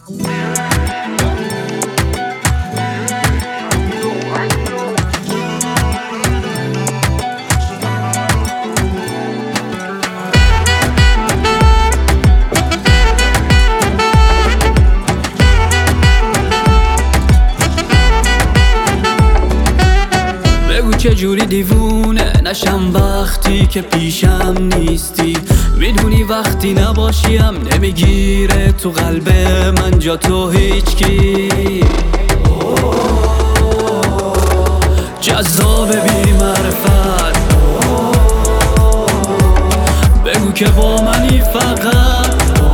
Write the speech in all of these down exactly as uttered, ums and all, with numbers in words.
چجوری دیوونه نشم وقتی که پیشم نیستی؟ میدونی وقتی نباشیم نمیگیره تو قلب من جا تو هیچکی. جذاب بی معرفت بگو که با منی فقط.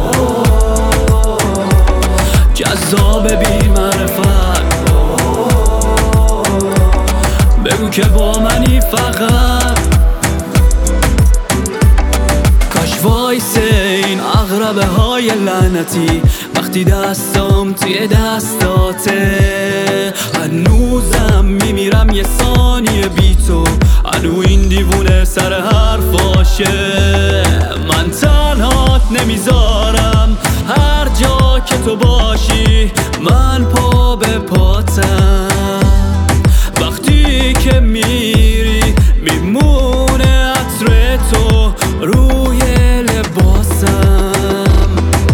جذاب بی معرفت بگو که با منی فقط. کاش وایسه این عقربه های لعنتی وقتی دستم توی دستاته. هنوزم میمیرم یه ثانیه بی تو، هنو این دیوونه سر حرفاشه. من تنهات نمیذارم هر جا که تو باشی، من پا به پاتم. وقتی که میری میمونه عطر تو روی لباسم.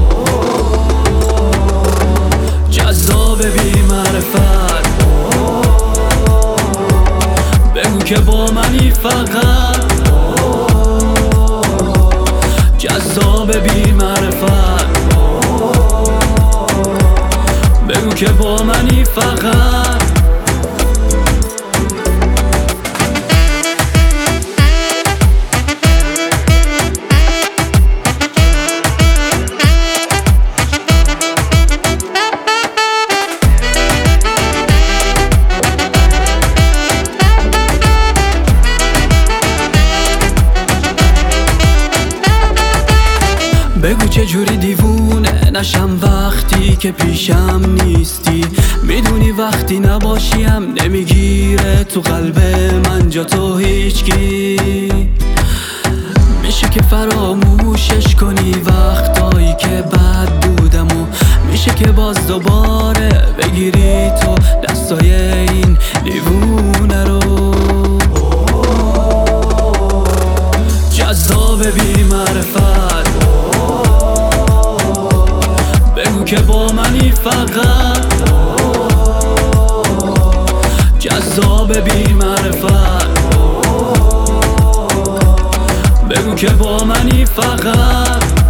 جذاب بی معرفت بگو که با منی فقط. جذاب بی معرفت بگو که با منی فقط. بگو چجوری دیوونه نشم وقتی که پیشم نیستی؟ میدونی وقتی نباشیم نمیگیره تو قلب من جا تو هیچکی. میشه که فراموشش کنی وقتایی که بد بودم، و میشه که باز دوباره بگیری تو دستای این دیوونه رو. جذاب بی معرفت بگو که با منی فقط. جذاب بی معرفت بگو که با منی فقط.